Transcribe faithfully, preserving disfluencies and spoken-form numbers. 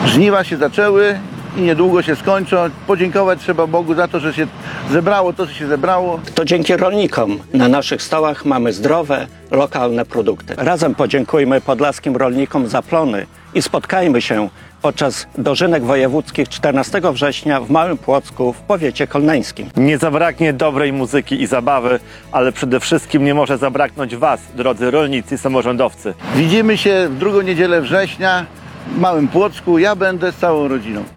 Żniwa się zaczęły i niedługo się skończą. Podziękować trzeba Bogu za to, że się zebrało to, co się zebrało. To dzięki rolnikom na naszych stołach mamy zdrowe, lokalne produkty. Razem podziękujmy podlaskim rolnikom za plony i spotkajmy się podczas dożynek wojewódzkich czternastego września w Małym Płocku w powiecie kolneńskim. Nie zabraknie dobrej muzyki i zabawy, ale przede wszystkim nie może zabraknąć Was, drodzy rolnicy i samorządowcy. Widzimy się w drugą niedzielę września w Małym Płocku. Ja będę z całą rodziną.